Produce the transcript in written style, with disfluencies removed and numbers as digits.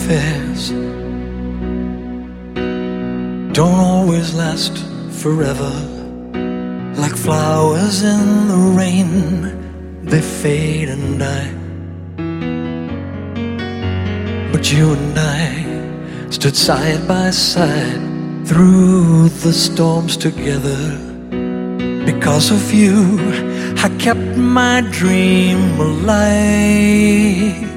affairs don't always last forever. Like flowers in the rain, they fade and die. But you and I stood side by side through the storms together. Because of you, I kept my dream alive.